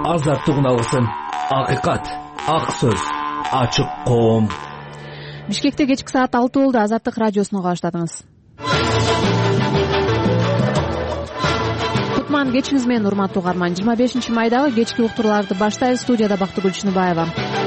азаттыгын алсын. Акыйкат, ак сөз, ачык коом. Бишкекте кечки саат 6 болду. Азаттык радиосуна баштадыңыз. Кутман кечиңиз менен урматтуу угарман. 25 майдагы кечки уктурууларды баштайбыз. Студияда Бактыгүл Чыныбаева.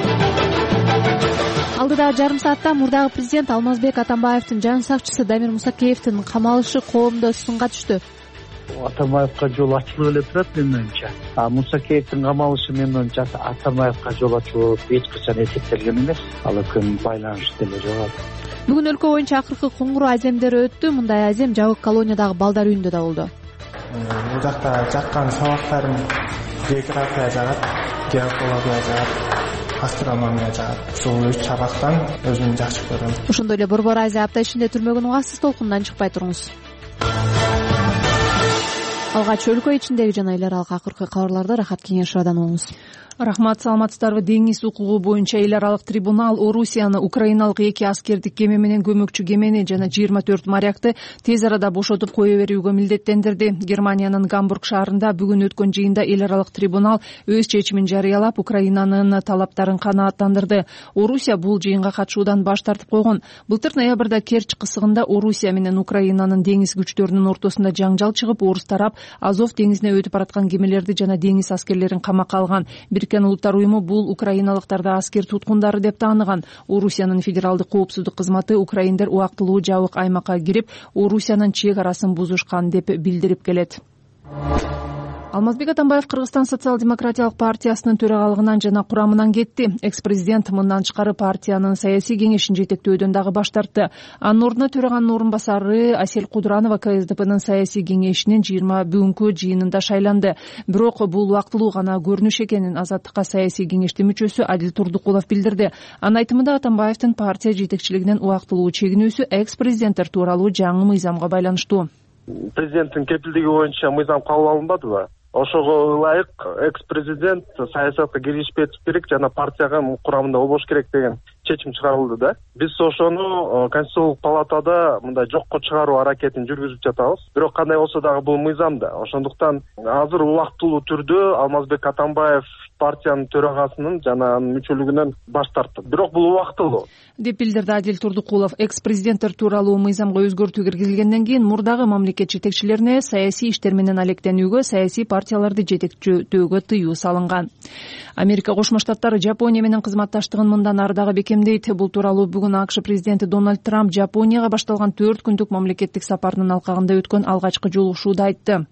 Алдыдагы жарым саатта мурдагы президент Алмазбек Атамбаевдин жан сакчысы Дамир Мусакеевдин камалышы коомдо сынга түштү. Атамбаевга жол ачылып эле турат менин оюмча. Мусакеевдин камалышы менин оюмча Атамбаевга жол ачуу эч качан эсептелген эмес. Ал экөөнүн байланышы деле жок. Бүгүн өлкө боюнча акыркы коңгуроо аземдери өттү. Мындай азем жабык колониядагы балдар үйүндө да болду. Бул жакта жаккан сабактарым география жагат, геология жагат, астрономия жагат. Ушул 3 сабактан өзүм жакшы көрөм. Ошондой эле Борбор Азия апта ичинде түрмөгүн угасыз, толкундан чыкпай туруңуз. Алгач өлкө ичиндеги жана эл аралык акыркы кабарларды Рахат Кеңешовадан угуңуз. Рахмат, саламатсыздарбы. Деңиз укугу боюнча эл аралык трибунал Орусияны украиналык 2 аскердик кеме менен көмөкчү кемени жана 24 морякты тез арада бошотуп кое берүүгө милдеттендирди. Германиянын Гамбург шаарында бүгүн өткөн жыйында эл аралык трибунал өз чечимин жарыялап, Украинанын талаптарын канааттандырды. Орусия бул жыйынга катышуудан баш тартып койгон. Былтыр ноябрда Керчь кысыгында Орусия менен Украинанын деңиз күчтөрүнүн ортосунда жаңжал чыгып, орус тарап Азов деңизине өтүп бараткан кемелерди жана деңиз аскерлерин камакка алган. Бириккен Улуттар уюму бул украиналыктарды аскер туткундары деп тааныган. Орусиянын федералдык коопсуздук кызматы украиндер убактылуу жабык аймакка кирип, Орусиянын чек арасын бузушкан деп билдирип келет. Алмазбек Атамбаев Кыргызстан социал-демократиялык партиясынын төрагалыгынан жана курамынан кетти. Экс-президент мындан тышкары партиянын саясий кеңешин жетектөөдөн дагы баш тартты. Анын ордуна төраганын орун басары Асель Кудуранова КСДПнын саясий кеңешинин 20 бүгүнкү жыйынында шайланды. Бирок бул убактылуу гана көрүнүш экенин Азаттыкка саясий кеңештин мүчөсү Адил Турдукулов билдирди. Анын айтымында Атамбаевдин партия жетекчилигинен убактылуу чегинүүсү экс-президенттер тууралуу жаңы мыйзамга байланыштуу. Президенттин кепилдиги боюнча мыйзам кабыл алынбадыбы? Ошого ылайык экс-президент саясатка киришпеш керек жана партияга курамында болбош керек деген чечим чыгарылды да. Биз ошону Конституциялык палатада мындай жокко чыгаруу аракетин жүргүзүп жатабыз. Бирок кандай болсо дагы бул мыйзамда. Ошондуктан азыр убактылуу түрдө Алмазбек Атамбаев партиянын төрагасынын жана анын мүчөлүгүнөн баш тартты. Бирок бул убактылуу деп билдирди Адил Турдукулов. Экс-президенттер тууралуу мыйзамга өзгөртүү киргизилгенден кийин мурдагы мамлекет жетекчилерине саясий иштер менен алектенүүгө, саясий партияларды жетектөөгө тыюу салынган. Америка Кошмо Штаттары Жапония менен кызматташтыгын мындан ары дагы бекемдейт. Бул тууралуу бүгүн АКШ президенти Дональд Трамп Жапонияга башталган 4 күндүк мамлекеттик сапарынын алкагында өткөн алгачкы жолугушууда айтты.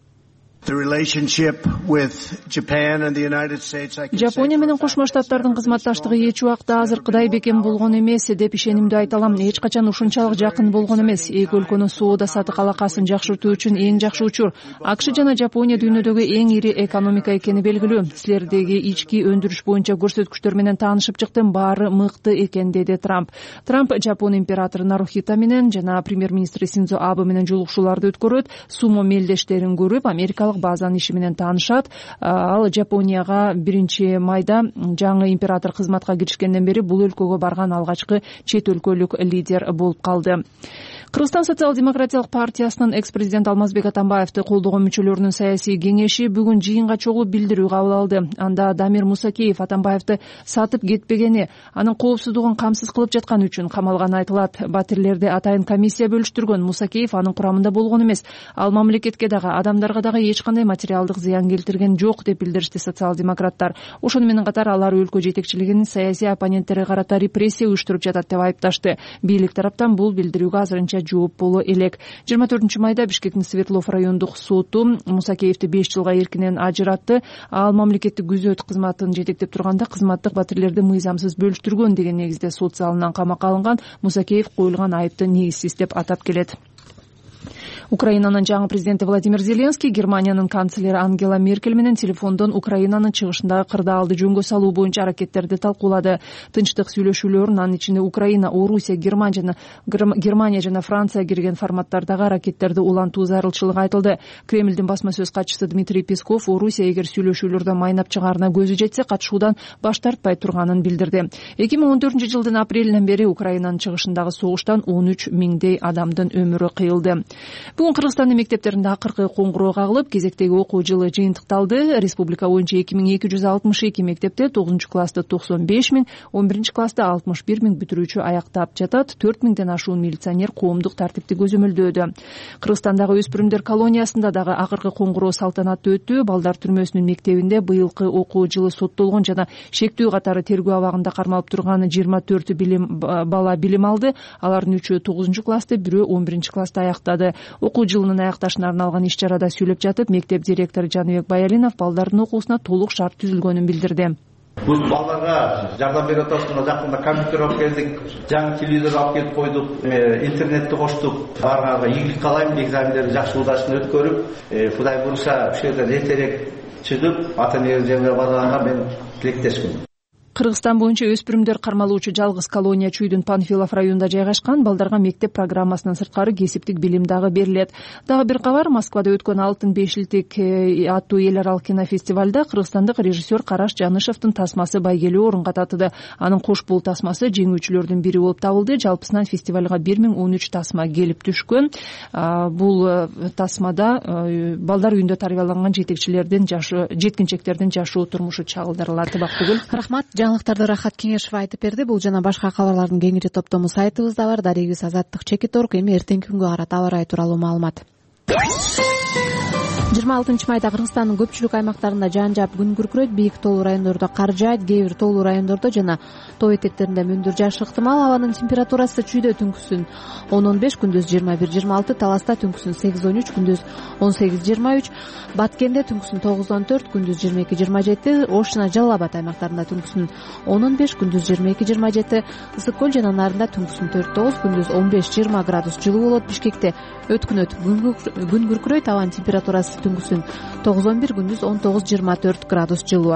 Жапония менен Кошмо Штаттардын кызматташтыгы эч убакта азыркыдай бекем болгон эмес деп ишенимдүү айта алам. Эч качан ушунчалык жакын болгон эмес. Эки өлкөнүн соода сатык алакасын жакшыртуу үчүн эң жакшы учур. АКШ жана Жапония дүйнөдөгү эң ири экономика экени белгилүү. Силердеги ички өндүрүш боюнча көрсөткүчтөр менен таанышып чыктым, баары мыкты экен, деди Трамп. Трамп Жапон императору Нарухито менен жана премьер-министри Синдзо Абе менен жолугушууларды өткөрөт. Сумо мелдештерин көрүп, америкалык базанын иши менен таанышат. Ал Жапонияга 1-майда жаңы император кызматка киришкенден бери бул өлкөгө барган алгачкы чет өлкөлүк лидер болуп калды. Кыргызстан социал-демократиялык партиясынын экс-президент Алмазбек Атамбаевди колдогон мүчөлөрүнүн саясий кеңеши бүгүн жыйынга чогулуп билдирүү кабыл алды. Анда Дамир Мусакеев Атамбаевди сатып кетпегени, анын коопсуздугун камсыз кылып жатканы үчүн камалганы айтылат. Батирлерди атайын комиссия бөлүштүргөн. Мусакеев анын курамында болгон эмес. Ал мамлекетке дагы, адамдарга дагы эч кандай материалдык зыян келтирген жок деп билдиришти социал-демократтар. Ошону менен катар алар өлкө жетекчилигинин саясий оппоненттери карата репрессия уюштуруп жатат деп айыпташты. Бийлик тараптан бул билдирүүгө азырынча жооп боло элек. 24 майда Бишкектин Свердлов райондук соту Мусакеевди 5 жылга эркинен ажыратты. Ал мамлекеттик күзөт кызматын жетектеп турганда кызматтык батирлерди мыйзамсыз бөлүштүргөн деген негизде сот залынан камакка алынган. Мусакеев коюлган айыпты негизсиз деп атап келет. Украинанын жаңы президенти Владимир Зеленский Германиянын канцлери Ангела Меркель менен телефондон Украинанын чыгышындагы кырдаалды жөнгө салуу боюнча аракеттерди талкуулады. Тынчтык сүйлөшүүлөрүн, анын ичинде Украина, Орусия, Германия жана Франция кирген форматтардагы аракеттерди улантуу зарылчылыгы айтылды. Кремлдин басма сөз катчысы Дмитрий Песков Орусия эгер сүйлөшүүлөрдө майнап чыгаарына көзү жетсе катышуудан баш тартпай турганын билдирди. 2014-жылдын апрелинен бери Украинанын чыгышындагы согуштан 13 миңдей адамдын өмүрү кыйылды. Бүгүн Кыргызстандын мектептеринде акыркы коңгуроо кагылып, кезектеги окуу жылы жыйынтыкталды. Республика боюнча 2262 мектепте 9 класста 95 миң, 11 класста 61 миң бүтүрүүчү аяктап жатат. 4 миңден ашуун милиционер коомдук тартипти көзөмөлдөөдө. Кыргызстандагы өспүрүмдөр колониясында дагы акыркы коңгуроо салтанаттуу өттү. Балдар түрмөсүнүн мектебинде быйылкы окуу жылы соттолгон жана шектүү катары тергөө абагында кармалып турган 24 бала билим алды. Алардын 3-өө 9 класста, бирөө 11 класста аяктады. Окуу жылынын аякташына арналган иш-чарада сүйлөп жатып, мектеп директору Жаныбек Баялинов балдардын окуусуна толук шарт түзүлгөнүн билдирди. Biz балдарга жардам берип атабыз. Мына жакында компьютер алып келдик, жаңы телевизор алып келип койдук, интернетти коштук. Барганга ийгилик каалайм, экзамендерди жакшы удачно өткөрүп, Кудай буйруса ушул жерден эртерээк чыгып, ата энеге жерге барганга мен тилектешмин. Кыргызстан боюнча өспүрүмдөр кармалуучу жалгыз колония Чүйдүн Панфилов районунда жайгашкан. Балдарга мектеп программасынан сырткары кесиптик билим дагы берилет. Дагы бир кабар, Москвада өткөн Алтын бешилтик аттуу эл аралык кинофестивалда кыргызстандык режиссер Караш Жанышевдин тасмасы байгелүү орунга татыды. Анын кош бул тасмасы жеңүүчүлөрдүн бири болуп табылды. Жалпысынан фестивалга 1013 тасма келип түшкөн. Бул тасмада балдар үйүндө тарбияланган жеткинчектердин жашоо турмушу чагылдырылат. Бактыгүл, рахмат. Жаңылыктарды Рахат Кеңешев айтып берди. Бул жана башка кабарлардын кеңири топтому сайтыбызда бар. Дарегибиз Азаттык Чекит.орг. Эми эртеңки күнгө карата аба ырайы тууралуу маалымат. 26 майда Кыргызстандын көпчүлүк аймактарында жаан жаап күн күркүрөйт. Бийик тоолуу райондордо кар жаайт, кээ бир тоолуу райондордо жана тоо этектеринде мөндүр жаашы ыктымал. Абанын температурасы чүйдө түнкүсүн 10-15, күндүз 21-26, Таласта түнкүсүн 8-13, күндүз 18-23, Баткенде түнкүсүн 9-14, күндүз 22-27, Ош жана Жалал Абад аймактарында түнкүсүн 10-15, күндүз 22-27, Ысык көл жана Нарында түнкүсүн 4-9, күндүз 15-20 градус жылуу болот. Бишкекте өткүнөт күн күркүрөйт. Абанын температурасы түнкүсүн 9-11, күндүз 19-24 градус жылуу.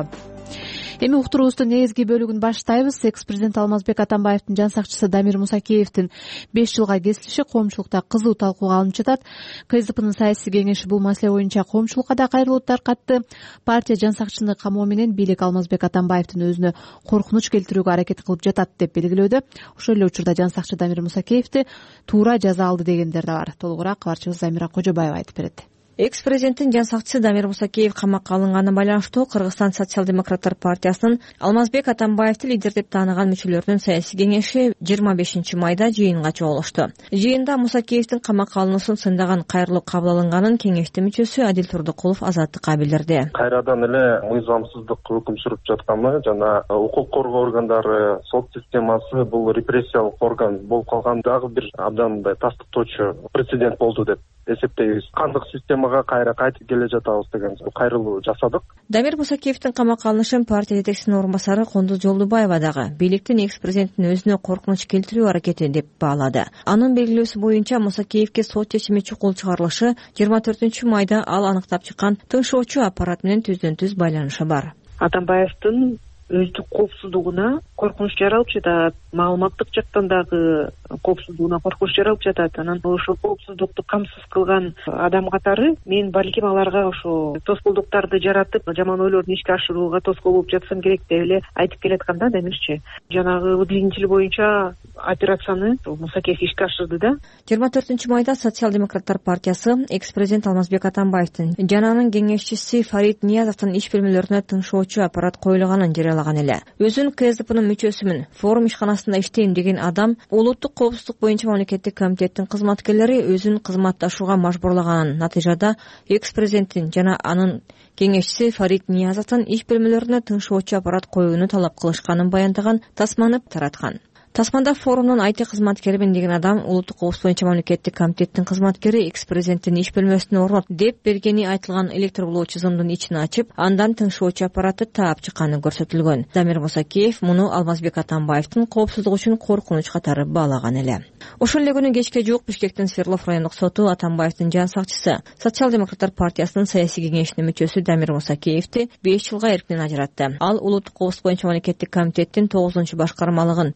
Эми уктуруубуздун негизги бөлүгүн баштайбыз. Экс-президент Алмазбек Атамбаевдин жан сакчысы Дамир Мусакеевдин 5 жылга кесилиши коомчулукта кызуу талкууга алынып жатат. КСДПнын саясий кеңеши бул маселе боюнча коомчулукка да кайрылуу таркатты. Партия жан сакчыны камоо менен бийлик Алмазбек Атамбаевдин өзүнө коркунуч келтирүүгө аракет кылып жатат деп белгилөөдө. Ошол эле учурда жан сакчы Дамир Мусакеевди туура жаза алды дегендер да бар. Толугураак кабарчыбыз Замира Кожобаева айтып берет. Экс-президенттин жан сакчысы Дамир Мусакеев камакка алынганы байланыштуу Кыргызстан социал-демократтар партиясынын Алмазбек Атамбаевди лидер деп тааныган мүчөлөрүнүн саясий кеңеши 25 майда жыйынга чогулушту. Жыйында Мусакеевдин камакка алынуусун сындаган кайрылуу кабыл алынганын кеңештин мүчөсү Адил Турдукулов Азаттыкка билдирди. Кайрадан эле мыйзамсыздык өкүм сүрүп жатканы жана укук коргоо органдары, сот системасы бул репрессиялык орган болуп калган дагы бир абдан мындай тастыктоочу прецедент болду деп эсептейбиз. Кандык системага кайра кайтып келе жатабыз деген кайрылуу жасадык. Дамир Мусакеевдин камакка алынышын партия жетекчисинин орун басары Кондуз Жолдубаева дагы бийликтин экс-президенттин өзүнө коркунуч келтирүү аракети деп баалады. Анын белгилөөсү боюнча Мусакеевге сот чечими чукул чыгарылышы 24 майда ал аныктап чыккан тыңшоочу аппарат менен түздөн-түз байланышы бар. Атамбаевдин өздүк коопсуздугуна коркунуч жаралып жатат, маалыматтык жактан дагы коопсуздугуна коркунуч жаралып жатат. Анан ошол коопсуздукту камсыз кылган адам катары мен балким аларга ошо тоскоолдуктарды жаратып, жаман ойлорун ишке ашырууга тоскоол болуп жатсам керек деп эле айтып келатканда Дамирчи. Жанагы выдвигатель боюнча операцияны Мусакеев ишке ашырды да. 24 майда социал-демократтар партиясы экс-президент Алмазбек Атамбаевдин жана анын кеңешчиси Фарид Ниязовдун иш бөлмөлөрүнө тыңшоочу аппарат коюлганын жарыялаган эле. Өзүн КСДПнын мүчөсүмүн, форум ишканасында иштейм деген адам улуттук коопсуздук боюнча мамлекеттик комитеттин кызматкерлери өзүн кызматташууга мажбурлаганын натыйжада экс-президенттин жана анын кеңешчиси Фарид Ниязовдун иш бөлмөлөрүнө тыңшоочу аппарат коюуну талап кылышканын баяндаган тасманы тараткан. Тасманда форумдун IT кызматкеримин деген адам улуттук коопсуздук боюнча мамлекеттик комитеттин кызматкери экс-президенттин иш бөлмөсүнө орнот деп бергени айтылган электрлуу чызымдын ичин ачып, андан тыңшоочу аппаратты таап чыкканы көрсөтүлгөн. Дамир Мусакеев муну Алмазбек Атамбаевдин коопсуздугу үчүн коркунуч катары баалаган эле. Ошол эле күнү кечке жуук Бишкектин Свердлов райондук соту Атамбаевдин жан сакчысы, социал-демократтар партиясынын саясий кеңешинин мүчөсү Дамир Мусакеевди 5 жылга эркинен ажыратты. Ал улуттук коопсуздук боюнча мамлекеттик комитеттин 9-башкармалыгын жетектеп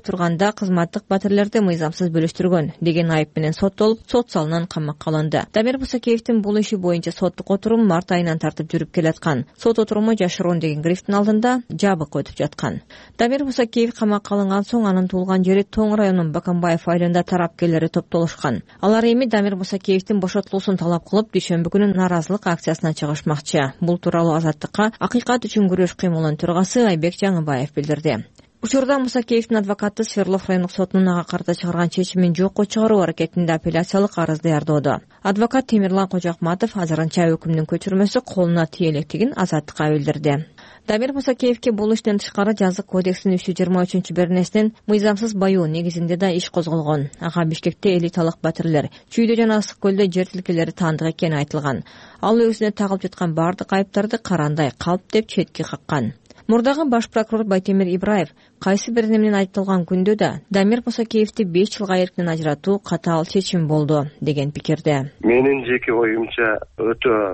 турганда кызматтык батирлерди мыйзамсыз бөлүштүргөн деген айып менен соттолуп, сот залынан камакка алынды. Дамир Мусакеевдин бул иши боюнча соттук отурум март айынан тартып жүрүп келаткан. Сот отуруму жашыруун деген грифтин алдында жабык өтүп жаткан. Дамир Мусакеев камакка алынган соң анын туулган жери Тоң районунун Баканбаев айылында тарапкерлери топтолушкан. Алар эми Дамир Мусакеевдин бошотулуусун талап кылып, дүйшөмбү күнү нааразылык акциясына чыгышмакчы. Бул тууралуу Азаттыкка Акыйкат үчүн күрөш кыймылынын төрагасы Айбек Жаңыбаев билдирди. Учурда Мусакеевдин адвокаты Свердлов райондук сотунун ага карата чыгарган чечимин жокко чыгаруу аракетинде апелляциялык арыз даярдоодо. Адвокат Темирлан Кожоакматов азырынча өкүмдүн көчүрмөсү колуна тие электигин Азаттыкка билдирди. Дамир Мусакеевке бул иштен тышкары жазык кодексинин 323 беренесинен мыйзамсыз баюу негизинде да иш козголгон. Ага Бишкекте элиталык батирлер, Чүйдө жана Ысык көлдө жер тилкелери таандык экени айтылган. Ал өзүнө тагылып жаткан бардык айыптарды карандай калп деп четке каккан. Мурдагы баш прокурор Байтемир Ибраев кайсы бир менен айтылган күндө да Дамир Мусакеевди 5 жылга эркинен ажыратуу катаал чечим болду деген пикирде. Менин жеке оюмча өтө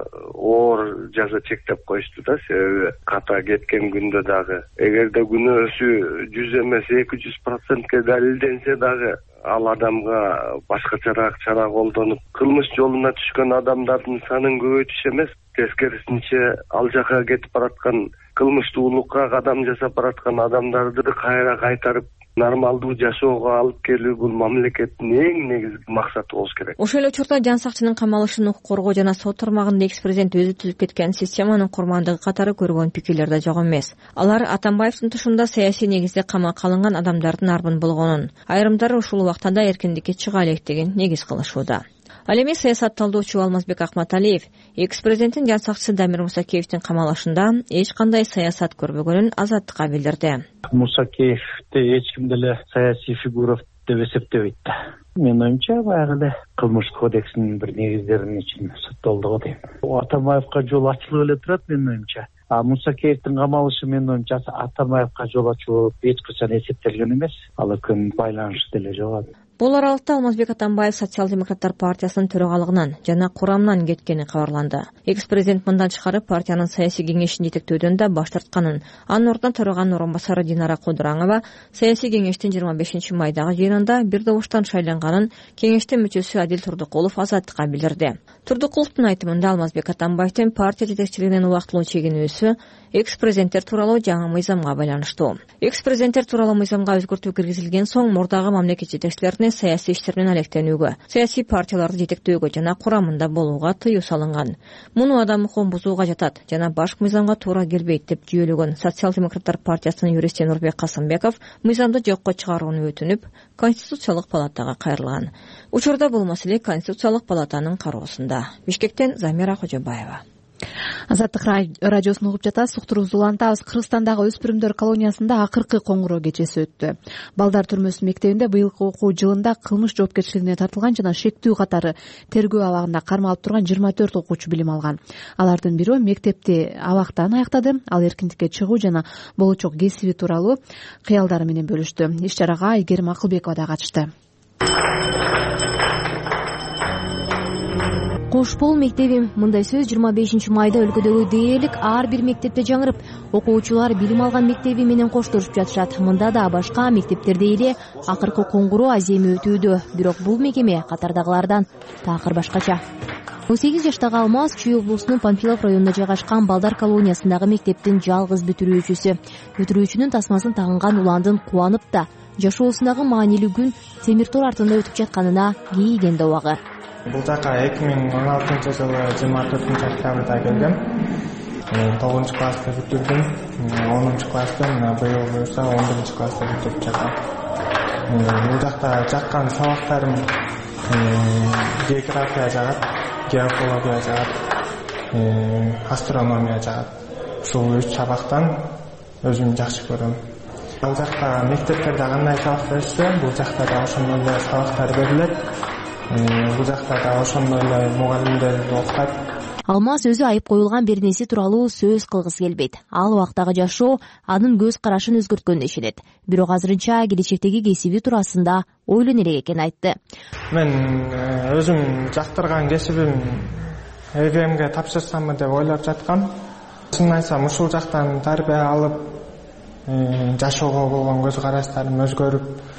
оор жаза чектеп коюшту да, себеби ката кеткен күндө дагы эгерде күнөөсү 100 эмес 200%ке далилденсе дагы ал адамга башкачараак чара колдонуп кылмыш жолуна түшкөн адамдардын санын көбөйтүш эмес, тескерисинче ал жака кетип бараткан кылмыштуулукка кадам жасап бараткан адамдарды кайра кайтарып нормалдуу жашоого алып келүү бул мамлекеттин эң негизги максаты болуш керек. Ошол эле учурда жан сакчынын камалышын коргоо жана сот тармагында экс-президент өзү түзүп кеткен системанын курмандыгы катары көргөн пикирлер да жок эмес. Алар Атамбаевдин тушунда саясий негизде камакка алынган адамдардын арбын болгонун, айрымдары ушул убакта да эркиндикке чыга электигин негиз кылышууда. Ал эми саясат талдоочу Алмазбек Акматалиев экс-президенттин жан сакчысы Дамир Мусакеевдин камалышында эч кандай саясат көрбөгөнүн Азаттыкка билдирди. Мусакеевди эч ким деле саясий фигура деп эсептебейт да. Менин оюмча баягы кылмыш кодексинин бир негиздеринин ичинде соттолду дейм. Атамбаевка жол ачылып эле турат менин оюмча. Мусакеевдин камалышы менин оюмча Атамбаевка жол ачуу эч качан эсептелген эмес. Ал экөөнүн байланышы деле жок. Бул аралыкта Алмазбек Атамбаев Социал-демократтар партиясынын төрагалыгынан жана курамынан кеткени кабарланды. Экс-президент мындан тышкары партиянын саясий кеңешин жетектөөдөн да баш тартканын, анын ордуна төраганын орун басары Динара Кудураңова саясий кеңештин 25 майдагы жыйынында бир добуштан шайланганын кеңештин мүчөсү Адил Турдукулов Азаттыкка билдирди. Турдукуловдун айтымында Алмазбек Атамбаевдин партия жетекчилигинен убактылуу чегинүүсү экс-президенттер тууралуу жаңы мыйзамга байланыштуу. Экс-президенттер тууралуу мыйзамга өзгөртүү киргизилген соң мурдагы мамлекет жетекчилерине саясий иштер менен алектенүүгө, саясий партияларды жетектөөгө жана курамында болууга тыюу салынган. Муну адам укугун бузууга жатат жана башкы мыйзамга туура келбейт деп жүйөлөгөн Социал-демократтар партиясынын юристи Нурбек Касымбеков мыйзамды жокко чыгарууну өтүнүп, Конституциялык палатага кайрылган. Учурда бул маселе Конституциялык палатанын кароосунда. Бишкектен Замира Кожобаева. Азаттык радиосун угуп жатасыз. Уктуруубузду улантабыз. Кыргызстандагы өспүрүмдөр колониясында акыркы коңгуроо кечеси өттү. Балдар түрмөсүнүн мектебинде быйылкы окуу жылында кылмыш жоопкерчилигине тартылган жана шектүү катары тергөө абагында кармалып турган 24 окуучу билим алган. Алардын бирөө мектепти абактан аяктады. Ал эркиндикке чыгуу жана болочок кесиби тууралуу кыялдары менен бөлүштү. Иш чарага Айгерим Акылбекова да катышты. Кош бол мектебим, мындай сөз 25 майда өлкөдөгү дээрлик ар бир мектепте жаңырып, окуучулар билим алган мектеби менен коштошуп жатышат. Мында да башка мектептерде эле акыркы коңгуроо аземи өтүүдө. Бирок бул мекеме катардагылардан такыр башкача. 18 жаштагы Алмаз Чүй облусунун Панфилов районунда жайгашкан балдар колониясындагы мектептин жалгыз бүтүрүүчүсү. Бүтүрүүчүнүн тасмасын тагынган уландын кубанып да жашоосундагы маанилүү күн темир тор артында өтүп жатканына кейиген да убагы. Бул жака 2016 жылы 24 октябрда келдим. 9 класста бүтүрдүм. 10 класста быйыл буюрса 11 класста бүтүрүп жатам. Бул жакта жаккан сабактарым география жагат, геология жагат, астрономия жагат. Ушул 3 сабактан өзүм жакшы көрөм. Бул жакта мектептерде кандай сабак беришсе, бул жакта да ошондой эле сабактар берилет. Бул жакта да ошондой эле мугалимдер окутат. Алмаз өзү айып коюлган беренеси тууралуу сөз кылгысы келбейт. Ал убактагы жашоо анын көз карашын өзгөрткөн дешилет. Бирок азырынча келечектеги кесиби туурасында ойлоно элек экенин айтты. Мен өзүм жактырган кесибим ЭГМге тапшырсамбы деп ойлоп жаткам. Чынын айтсам ушул жактан тарбия алып, жашоого болгон көз караштарым өзгөрүп,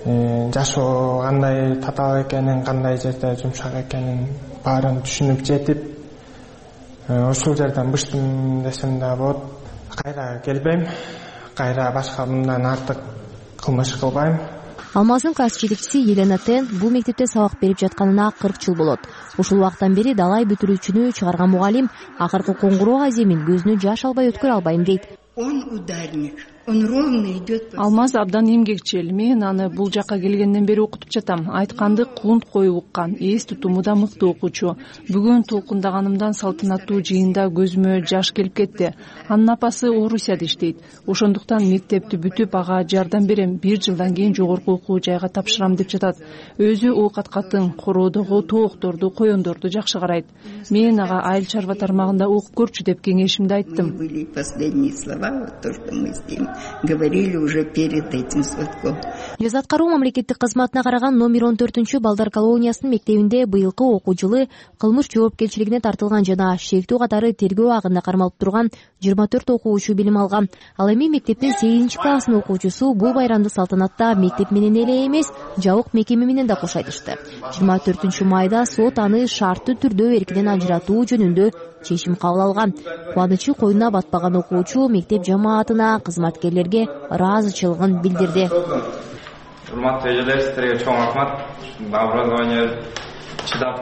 жашоо кандай татаал экенин, кандай жерде жумшак экенин баарын түшүнүп жетип, ушул жерден быштым десем да болот. Кайра келбейм, кайра башка мындан артык кылмыш кылбайм. Алмаздын класс жетекчиси Елена Тен бул мектепте сабак берип жатканына 40 жыл болот. Ушул убакыттан бери далай бүтүрүүчүнү чыгарган мугалим акыркы коңгуроо аземин көзүнө жаш албай өткөрө албайм дейт. Он ударник. Он ровно идет. Алмаз абдан эмгекчил. Мен аны бул жакка келгенден бери окутуп жатам. Айтканды кулунт коюп уккан, эс тутуму да мыкты окуучу. Бүгүн толкундаганымдан салтанаттуу жыйында көзүмө жаш келип кетти. Анын апасы Орусияда иштейт. Ошондуктан мектепти бүтүп ага жардам берем. 1 жылдан кийин жогорку окуу жайга тапшырам деп жатат. Өзү оокаткатын, короодогу тоокторду, коёндорду жакшы карайт. Мен ага айыл чарба тармагында окуп көрчү деп кеңешимди айттым. Говорили уже перед этим звонком. Өз аткаруу мамлекеттик кызматына караган номер 14 балдар колониясынын мектебинде быйылкы окуу жылы кылмыш жоопкерчилигине тартылган жана шектүү катары тергөө агында кармалып турган 24 окуучу билим алган. Ал эми мектептин 8 классын окуучусу бул байрамды салтанатта мектеп менен эле эмес, жабык мекеме менен да кош айтышты. 24 майда сот аны шарттуу түрдө эркинен ажыратуу жөнүндө чечим кабыл алган. Кубанычы коюна батпаган окуучу мектеп жамаатына, кызматкерлерге ыраазычылыгын билдирди. Урматтуу эжелер, сиздерге чоң рахмат. Образование чыдап.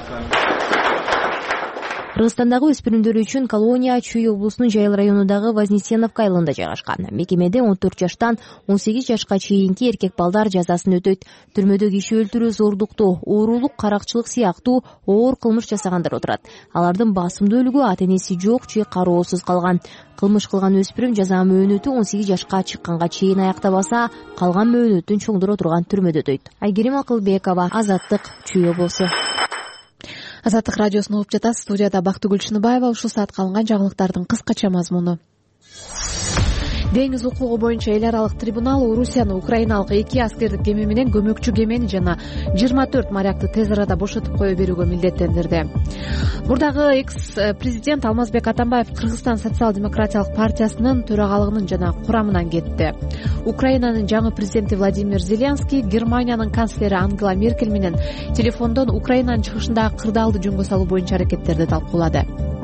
Кыргызстандагы өспүрүмдөр үчүн колония Чүй облусунун Жайыл районундагы Вознесеновка айылында жайгашкан. Мекемеде 14 жаштан 18 жашка чейинки эркек балдар жазасын өтөйт. Түрмөдө киши өлтүрүү, зордуктоо, оорулук, каракчылык сыяктуу оор кылмыш жасагандар отурат. Алардын басымдуулугу ата-энеси жок же кароосуз калган. Кылмыш кылган өспүрүм жаза мөөнөтү 18 жашка чыкканга чейин аяктабаса, калган мөөнөтүн чоңдура турган түрмөдө өтөйт. Айгерим Акылбекова, Азаттык, Чүй облусу. Азаттык радиосун угуп жатасыз. Студияда Бактыгүл Чыныбаева. Ушул саатка алынган жаңылыктардын кыскача мазмуну. Деңиз укугу боюнча эл аралык трибунал Орусияны украиналык 2 аскердик кеме менен көмөкчү кемени жана 24 морякты тез арада бошотуп кое берүүгө милдеттендирди. Мурдагы экс-президент Алмазбек Атамбаев Кыргызстан социал-демократиялык партиясынын төрагалыгынын жана курамынан кетти. Украинанын жаңы президенти Владимир Зеленский Германиянын канцлери Ангела Меркель менен телефондон Украинанын чыгышындагы кырдаалды жөнгө салуу боюнча аракеттерди талкуулады.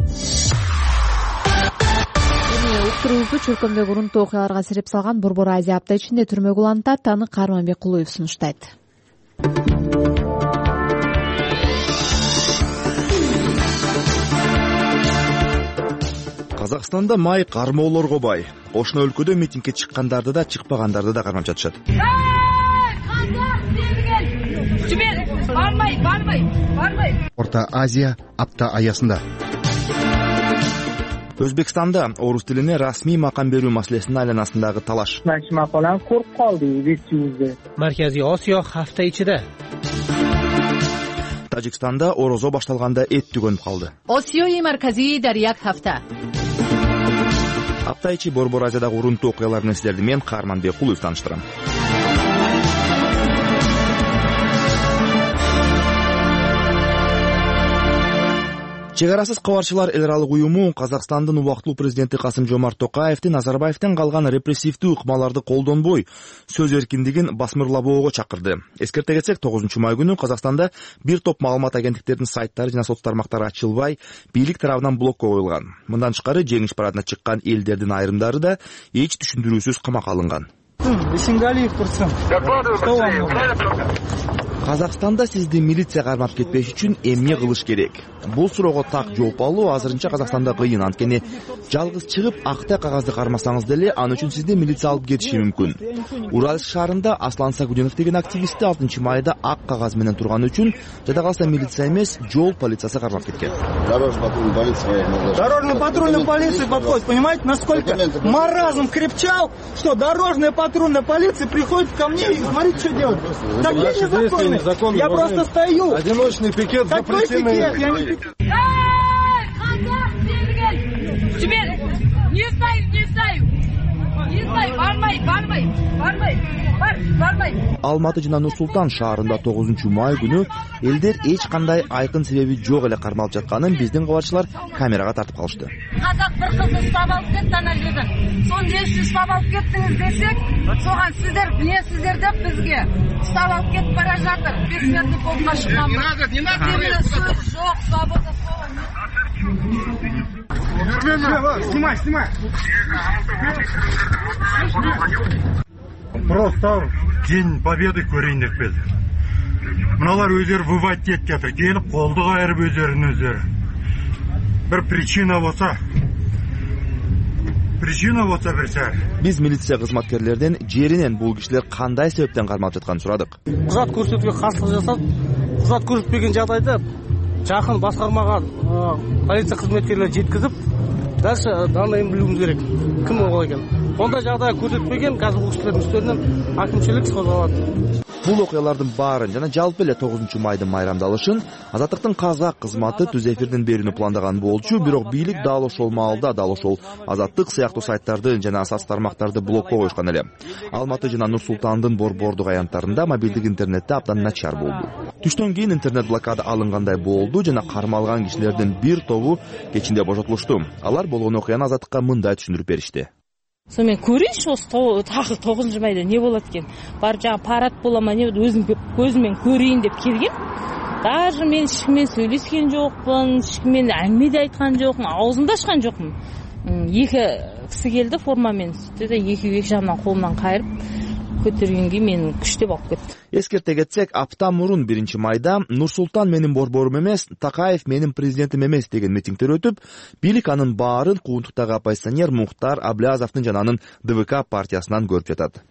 Уктуруусу чөлкөмдөгү урунтуу окуяларга себеп салган Борбор Азия апта ичинде түрмөгө улантат. Аны Карманбек Кулуев сунуштайт. Казакстанда май кармоолорго бай. Кошуна өлкөдө митингге чыккандарды да, чыкпагандарды да кармап жатышат. Орто Азия апта аясында Өзбекстанда орус тилине расмий макам берүү маселесинин айланасындагы талаш. Макалан коруп калды версиябызда. Марказий Осиё хafta ичиде. Тажикстанда орозо башталганда эт түгөнүп калды. Осиёи марказий дар як hafta. Апта ичи Борбор Азиядагы урунтуу окуяларды сиздерди мен Карманбек Кулуев тааныштырам. Чек арасыз кабарчылар эл аралык уюму Казакстандын убактылуу президенти Касым-Жомарт Токаевди Назарбаевдин калган репрессивдүү ыкмаларды колдонбой сөз эркиндигин басмырлабоого чакырды. Эскерте кетсек, 9 май күнү Казакстанда бир топ маалымат агенттиктеринин сайттары жана соц тармактары ачылбай, бийлик тарабынан блокко коюлган. Мындан тышкары жеңиш парадына чыккан элдердин айрымдары да эч түшүндүрүүсүз камакка алынган. Казакстанда сизди милиция кармап кетпеш үчүн эмне кылыш керек? Бул суроого так жооп алуу азырынча Казакстанда кыйын, анткени жалгыз чыгып акта кагазды кармасаңыз деле аны үчүн сизди милиция алып кетиши мүмкүн. Уральск шаарында Аслан Сагудинов деген активистти 6 майда ак кагаз менен турганы үчүн жада калса милиция эмес, жол полициясы кармап кеткен. Дорожно-патрульная полиция подходит, понимаете, насколько маразм крепчал, что дорожная патрульная полиция приходит ко мне и смотрите, что делать. Так я незаконный. Я просто стою. Одиночный пикет запрещенный. Не стою. Алматы жана Нур Султан шаарында 9 май күнү элдер эч кандай айкын себеби жок эле кармалып жатканын биздин кабарчылар камерага тартып калышты. Казак bir kızı ұстап алып кетті ана жерден. Соны не үшін ұстап алып кеттіңіз десек, соған сіздер білесіздер деп бізге ұстап алып кетіп бара жатыр. Бессмертный полкқа шыққанбыз. Себебі сөз жоқ, свобода слова нет. Снимай. Просто День Победы көрейін деп келді. Мыналар өздері выводить етіп жатыр. Келіп қолды қайырып өздерінің өздері. Bir причина болса bir сәр. Биз милиция кызматкерлерден жеринен бул кишилер кандай себептен кармалып жатканын сурадык. Кузат көрсөтүүгө каршылык жасап, кузат көрсөтпеген жагдайда жакын баскармага полиция кызматкерлери жеткизип, дальше данныйын билүүбүз керек. Ким ол экен? Ондай жагдай көрсөтпеген, азыр бул кишилердин үстүнөн акимчилик иш козголот. Бул окуялардын баарын жана жалпы эле 9 майдын майрамдалышын Азаттыктын казак кызматы түз эфирден берүүнү пландаган болчу, бирок бийлик дал ошол маалда, дал ошол Азаттык сыяктуу сайттарды жана асас тармактарды блокко коюшкан эле. Алматы жана Нур Султандын борбордук аянттарында мобилдик интернетте абдан начар болду. Түштөн кийин интернет блокада алынгандай болду жана кармалган кишилердин бир тобу кечинде бошотулушту. Алар болгон окуяны Азаттыкка мындай түшүндүрүп беришти. Сонымен көрейінші осы тағы 9 майда не болады екен. Бар жаңа парад бола ма не өзім көзіммен көрейін деп келген. Даже мен ешкіммен сөйлескен жоқпын, ешкіммен әңгіме де айтқан жоқпын, аузымды ашқан жоқпын. Екі кісі келді формамен, екі жағынан қолымнан қайырып көтергенге мен күштеп алып кетті. Эскерте кетсек, апта мурун 1 майда Нур Султан менин борборум эмес, Такаев менин президентим эмес деген митингдер өтүп, бийлик анын баарын Куундуктагы оппозиционер Мухтар Аблязовдун жана анын ДВК партиясынан көрүп жатат.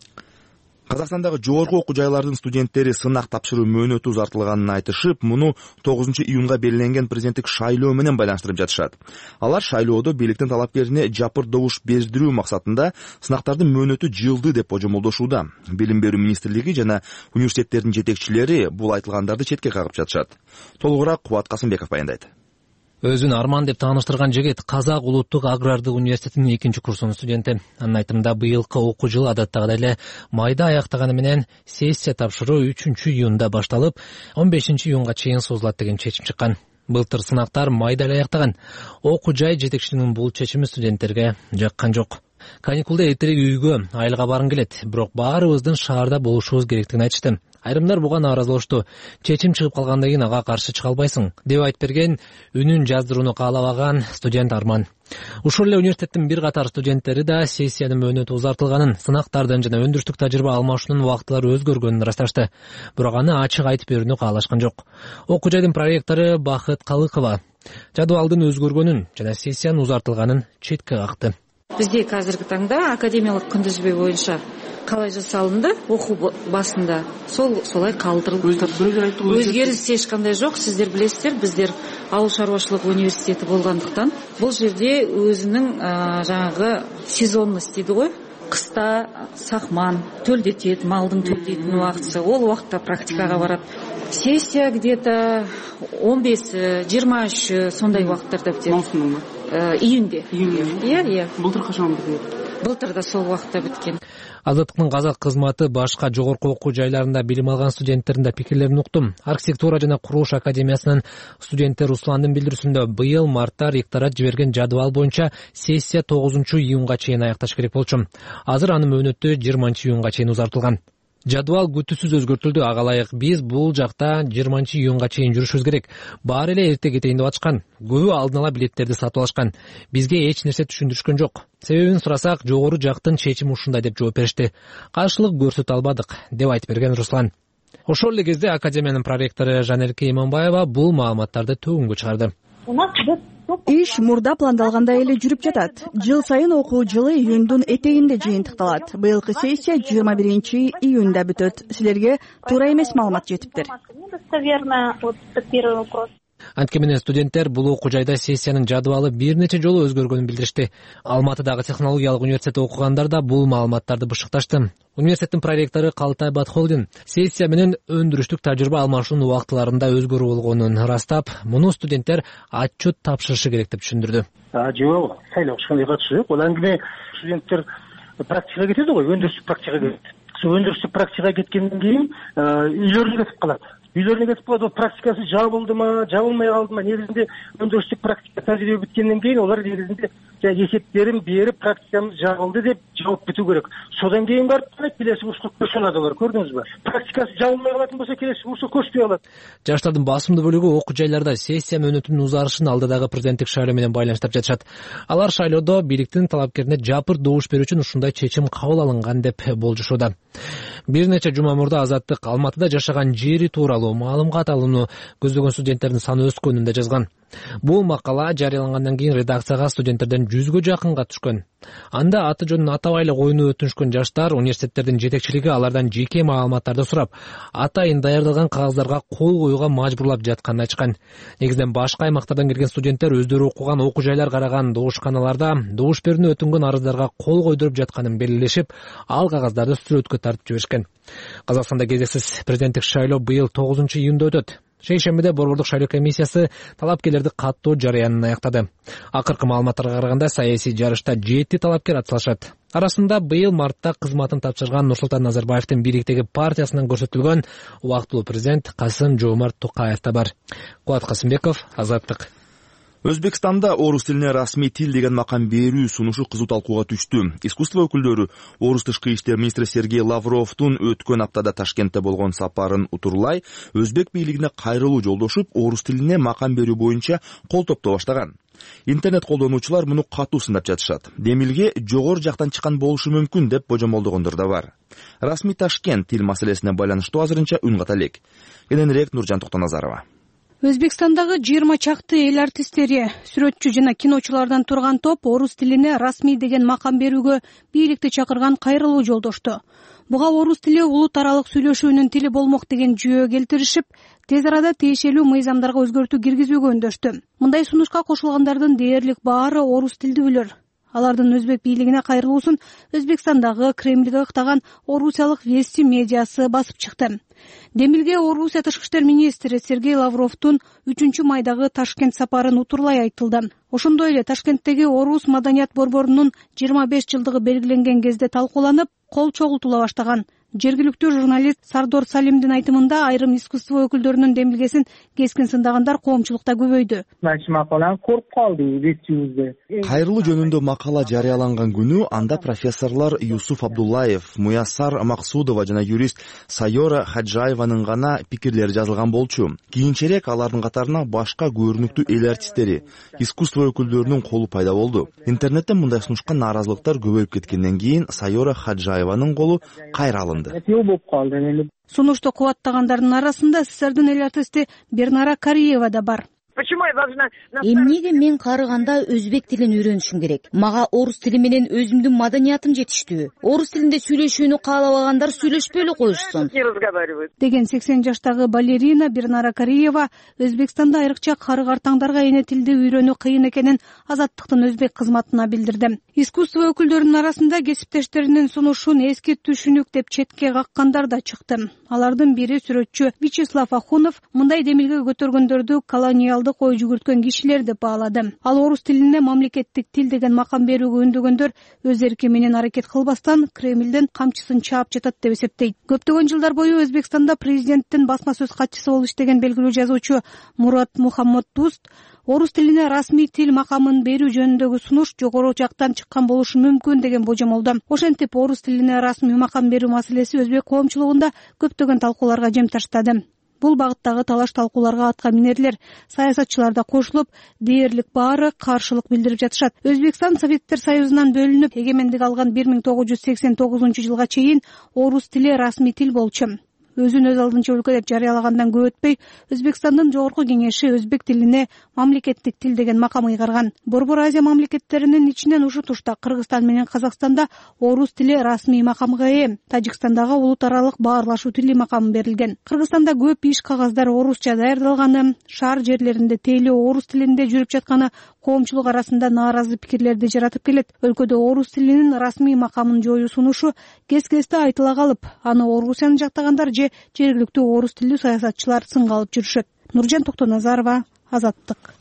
Казакстандагы жогорку окуу жайлардын студенттери сынак тапшыруу мөөнөтү узартылганын айтышып, муну 9 июнга белгиленген президенттик шайлоо менен байланыштырып жатышат. Алар шайлоодо бийликтин талапкерине жапыр добуш бердирүү максатында сынактардын мөөнөтү жылды деп божомолдошууда. Билим берүү министрлиги жана университеттердин жетекчилери бул айтылгандарды четке кагып жатышат. Толугураак Кубат Касымбеков баяндайт. Өзүн Арман деп тааныштырган жигит Казак улуттук агрардык университетинин 2-курсунун студенти. Анын айтымында быйылкы окуу жылы адаттагыдай эле майда аяктаганы менен сессия тапшыруу 3 июнда башталып, 15 июнга чейин созулат деген чечим чыккан. Былтыр сынактар майда эле аяктаган. Окуу жай жетекчилигинин бул чечими студенттерге жаккан жок. Каникулда эртерээк үйгө айылга баргым келет, бирок баарыбыздын шаарда болушубуз керектигин айтышты. Айрымдар буга нааразылашты. Чечим чыгып калгандан кийин ага каршы чыга албайсың деп айтып берген үнүн жаздырууну каалабаган студент Арман. Ушул эле университеттин бир катар студенттери да сессиянын мөөнөтү узартылганын, сынактардын жана өндүрүштүк тажрыйба алмашуунун убактылары өзгөргөнүн ырасташты. Бирок аны ачык айтып берүүнү каалашкан жок. Окуу жайдын проректору Бакыт Калыкова жадыбалдын өзгөргөнүн жана сессиянын узартылганын четке какты. Бизде қазіргі таңда академиялық күнтізбе бойынша қалай жасалынды оқу басында солай қалдырылып тұр. Өзгеріс ешқандай жоқ. Сіздер білесіздер, біздер ауыл шаруашылық университеті болғандықтан бұл жерде өзінің жаңағы сезонность дейді ғой. Қыста сақман төлдетеді, малдың төлдейтін уақытысы, ол уақытта практикаға барады. Сессия где-то 15-23 сондай уақыттарда бітеді. Июнде. Иә. Былтыр қашан біткен? Былтыр да сол уақытта біткен. Азаттыктын казак кызматы башка жогорку окуу жайларында билим алган студенттердин да пикирлерин уктум. Архитектура жана курулуш академиясынын студенти Русландын билдирүүсүндө быйыл мартта ректорат жиберген жадыбал боюнча сессия 9 июнга чейин аякташ керек болчу. Азыр анын мөөнөтү 20 июнга чейин узартылган. Жадыбал күтүүсүз өзгөртүлдү. Ага ылайык биз бул жакта 20 июнга чейин жүрүшүбүз керек. Баары эле эрте кетейин деп атышкан. Көбү алдын ала билеттерди сатып алышкан. Бизге эч нерсе түшүндүрүшкөн жок. Себебин сурасак, жогору жактын чечими ушундай деп жооп беришти. Каршылык көрсөтө албадык деп айтып берген Руслан. Ошол эле кезде академиянын проректору Жанерке Иманбаева бул маалыматтарды төгүнгө чыгарды. Иш мурда пландалгандай эле жүрүп жатат. Жыл сайын окуу жылы июндун этегинде жыйынтыкталат. Быйылкы сессия 21 июнда бүтөт. Силерге туура эмес маалымат жетиптир. Антке менен студенттер бул окуу жайда сессиянын жадыбалы бир нече жолу өзгөргөнүн билдиришти. Алматыдагы технологиялык университетте окугандар да бул маалыматтарды бышыкташты. Университеттин проректору Калтай Батхолдин сессия менен өндүрүштүк тажрыйба алмашуунун убактыларында өзгөрүү болгонун ырастап, муну студенттер отчет тапшырышы керек деп түшүндүрдү. Жок, сайлоого ешкандай катышы жок. Ал эми студенттер практикага кетеді ғой, өндірістік практикага кетеді. Сол өндірістік практикаға кеткеннен кейін үйлеріне кетіп қалады. Ол практикасы жабылды ма, жабылмай қалды ма? Негізінде өндірістік практика тәжірибе біткеннен кейін олар негізінде есептерін беріп, практикамыз жабылды деп жауап біту керек. Содан кейін барып келесі курсқа көше алады олар, көрдіңіз бе? Практикасы жабылмай қалатын болса, келесі курсқа көшпей алады. Жаштардын басымдуу бөлүгү окуу жайларда сессия мөөнөтүнүн узарышын алдыдагы президенттик шайлоо менен байланыштырып жатышат. Алар шайлоодо бийликтин талапкерине жапыр добуш берүү үчүн ушундай чечим кабыл алынган деп болжошууда. Бир нече жума мурда Азаттык Алматыда жашаган жери тууралуу маалымат алууну көздөгөн студенттердин саны өскөнүн да жазган. Бул макала жарыялангандан кийин редакцияга студенттерден 100га жакынга түшкөн. Анда аты жөнүн атабай эле коюуну өтүнүшкөн жаштар университеттердин жетекчилиги алардан жеке маалыматтарды сурап, атайын даярдалган кагаздарга кол коюуга мажбурлап жатканын айтышкан. Негизинен башка аймактардан келген студенттер өздөрү окуган окуу жайлар караган добушканаларда добуш берүүнү өтүнгөн арыздарга кол койдуруп жатканын белгилешип, ал кагаздарды сүрөткө тартып жиберишкен. Казакстанда кезексиз президенттик шайлоо быйыл 9-июнда өтөт. Шейшембиде борбордук шайлоо комиссиясы талапкерлерди каттоо жарыянын аяктады. Акыркы маалыматтарга караганда саясий жарышта 7 талапкер атсалышат. Арасында быйыл мартта кызматын тапшырган Нурсултан Назарбаевдин бийликтеги партиясынан көрсөтүлгөн убактылуу президент Касым-Жомарт Токаев да бар. Кубат Касымбеков, Азаттык. Өзбекстанда орус тилине расмий тил деген макам берүү сунушу кызуу талкууга түштү. Искусство өкүлдөрү орус тышкы иштер министри Сергей Лавровдун өткөн аптада Ташкентте болгон сапарын утурлай, өзбек бийлигине кайрылуу жолдошуп, орус тилине макам берүү боюнча кол топтоо баштаган. Интернет колдонуучулар муну катуу сындап жатышат. Демилге жогору жактан чыккан болушу мүмкүн деп божомолдогондор да бар. Расмий Ташкент тил маселесине байланыштуу азырынча үн ката элек. Кененирээк Нуржан Токтоназарова. Өзбекстандагы 20 чакты эл артисттери, сүрөтчү жана киночулардан турган топ орус тилине расмий деген макам берүүгө бийликти чакырган кайрылуу жолдошту. Буга орус тили улут аралык сүйлөшүүнүн тили болмок деген жүйө келтиришип, тез арада тиешелүү мыйзамдарга өзгөртүү киргизүүгө үндөштү. Мындай сунушка кошулгандардын дээрлик баары орус тилдүүлөр. Алардын өзбек бийлигине кайрылуусун Өзбекстандагы Кремльге ыктаган орусиялык Вести медиасы басып чыкты. Демилге Орусия тышкы иштер министри Сергей Лавровдун 3-майдагы Ташкент сапарын утурлай айтылды. Ошондой эле Ташкенттеги орус маданият борборунун 25 жылдыгы белгиленген кезде талкууланып, кол чогултула баштаган. Жергиликтүү журналист Сардор Салимдин айтымында айрым искусство өкүлдөрүнүн демилгесин кескин сындагандар коомчулукта көбөйдү. Кайрылуу жөнүндө макала жарыяланган күнү анда профессорлор Юсуф Абдуллаев, Муяссар Максудова жана юрист Сайора Хаджаеванын гана пикирлери жазылган болчу. Кийинчерээк алардын катарына башка көрүнүктүү эл артисттери, искусство өкүлдөрүнүн колу пайда болду. Интернетте мындай сунушка нааразылыктар көбөйүп кеткенден кийин Сайора Хаджаеванын колу кайра алынды. Сунушту кубаттагандардын арасында СССРдин эл артисти Бернара Кариева да бар. Эмнеге мен карыганда өзбек тилин үйрөнүшүм керек? Мага орус тили менен өзүмдүн маданиятым жетиштүү. Орус тилинде сүйлөшүүнү каалабагандар сүйлөшпөй эле коюшсун. Деген 80 жаштагы балерина Бернара Кариева Өзбекстанда айрыкча карыг артаңдарга эне тилди үйрөнүү кыйын экенин Азаттыктын өзбек кызматына билдирди. Искусство өкүлдөрүнүн арасында кесиптештеринин сунушун эски түшүнүк деп четке каккандар да чыкты. Алардын бири сүрөтчү Вячеслав Ахунов мындай демилге көтөргөндөрдү колониалдык ой жүгүрткөн кишилер деп баалады. Ал орус тилине мамлекеттик тил деген макам берүүгө үндөгөндөр өз эрки менен аракет кылбастан Кремльден камчысын чаап жатат деп эсептейт. Көптөгөн жылдар бою Өзбекстанда президенттин басма сөз катчысы болуп иштеген белгилүү жазуучу Мурат Мухаммад Дуст орус тилине расмий тил макамын берүү жөнүндөгү сунуш жогору жактан чыккан болушу мүмкүн деген божомолдо. Ошентип орус тилине расмий макам берүү маселеси өзбек коомчулугунда көптөгөн талкууларга жем таштады. Бул багыттагы талаш талкууларга атка минерлер, саясатчылар да кошулуп, дээрлик баары каршылык билдирип жатышат. Өзбекстан Советтер Союзунан бөлүнүп, эгемендик алган 1989-жылга чейин орус тили расмий тил болчу. Өзүн өз алдынча өлкө деп жарыялагандан көп өтпөй, Өзбекстандын жогорку кеңеши өзбек тилине мамлекеттик тил деген макам ыйгарган. Борбор Азия мамлекеттеринин ичинен ушу тушта Кыргызстан менен Казакстанда орус тили расмий макамга ээ. Тажикстандагы улут аралык баарлашуу тили макамы берилген. Кыргызстанда көп иш кагаздар орусча даярдалганы, шаар жерлеринде тейлөө орус тилинде жүрүп жатканы коомчулук арасында нааразы пикирлерди жаратып келет. Өлкөдө орус тилинин расмий макамын жоюу сунушу кес-кесте айтыла калып, аны Орусияны жактагандар же жергиликтүү орус тилдүү саясатчылар сынга алып жүрүшөт. Нуржан Токтоназарова, Азаттык.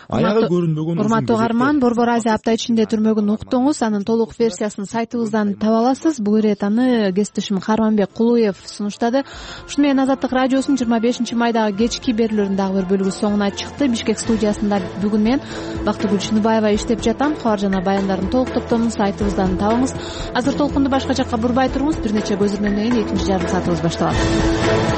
аягы көрүнбөгөн. Урматтуу угарман, Борбор Азия апта ичинде түрмөгүн уктуңуз. Анын толук версиясын сайтыбыздан таба аласыз. Бул ирет аны кесиптешим Карманбек Кулуев сунуштады. Ушуну менен Азаттык радиосунун 25 майдагы кечки берүүлөрүнүн дагы бир бөлүгү соңуна чыкты. Бишкек студиясында бүгүн мен Бактыгүл Чыныбаева иштеп жатам. Кабар жана баяндардын толук топтомун сайтыбыздан табыңыз. Азыр толкунду башка жакка бурбай туруңуз. Бир нече көзүрмөндөн кийин экинчи жарым саатыбыз башталат.